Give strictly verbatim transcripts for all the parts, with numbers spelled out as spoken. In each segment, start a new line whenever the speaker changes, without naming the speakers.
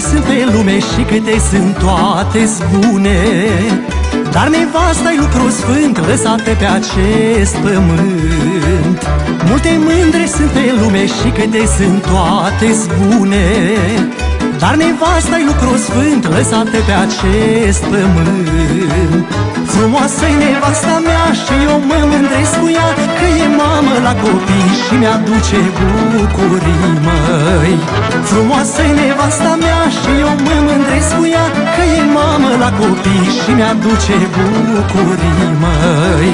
sunt pe lume și câte sunt toate-s bune, dar nevasta-i lucru sfânt lăsată pe acest pământ. Multe mândre sunt pe lume și câte sunt toate-s bune, dar nevasta-i lucru sfânt lăsată pe acest pământ. Frumoasă-i nevasta mea și eu mă mândresc cu ea, că e mamă la copii și mi-aduce bucurii, măi. Frumoasă-i nevasta mea și eu mă mândresc cu ea, că e mamă la copii și mi-aduce bucurii, măi.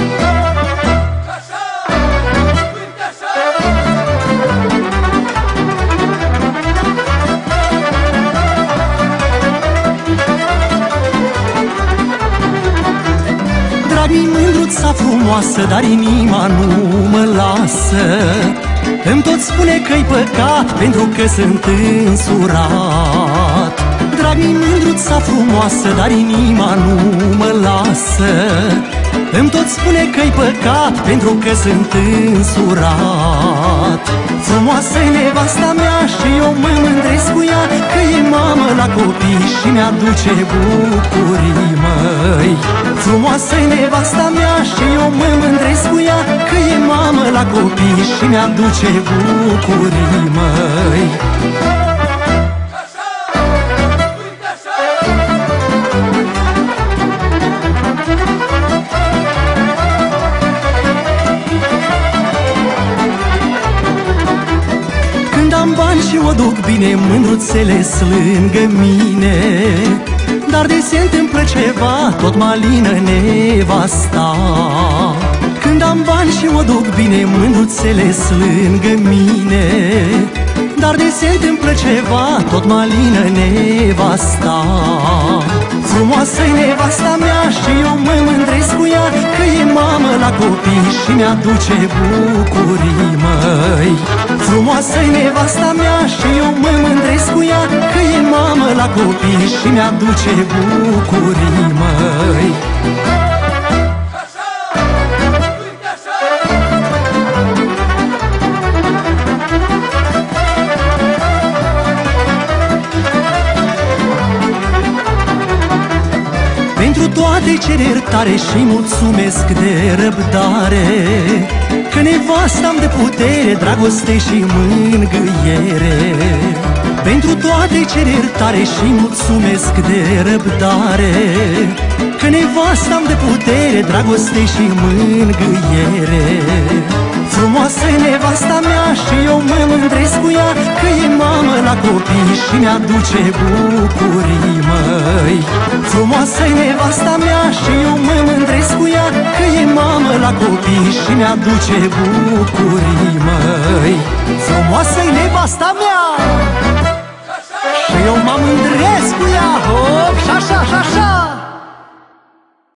Drag-mi mândruța frumoasă, dar inima nu mă lasă. Îmi tot spune că-i păcat pentru că sunt însurat. Drag-mi mândruța frumoasă, dar inima nu mă lasă. Îmi tot spune că-i păcat pentru că sunt însurat. Frumoasă-i nevasta mea și eu mă mândresc cu ea, că e mamă la copii și mi-aduce bucurii, măi. Frumoasă-i nevasta mea și eu mă mândresc cu ea, că e mamă la copii și mi-aduce bucurii, măi. Am bani și o duc bine, mândruțele-s lângă mine, dar de se întâmplă ceva, tot mă alină nevasta. Când am bani și o duc bine, mândruțele-s lângă mine, dar de se întâmplă ceva, tot mă alină nevasta. Frumoasă-i nevasta mea și eu mă mândresc cu ea, că e mamă la copii și mi-aduce bucurii, măi. Frumoasă-i nevasta mea și eu mă mândresc cu ea, că e mamă la copii și mi-aduce bucurii, măi. Pentru toate cer iertare și mulțumesc de răbdare, că nevasta-mi dă putere, dragoste și mângâiere. Pentru toate cer iertare și mulțumesc de răbdare, că nevasta-mi dă putere, dragoste și mângâiere. Frumoasă-i nevasta mea și eu mă mândresc cu ea, că e mamă la copii și mi-aduce bucurii, măi. Frumoasă-i nevasta mea și eu mă mândresc cu ea, că e mamă la copii și mi-aduce bucurii, măi. Frumoasă-i nevasta mea!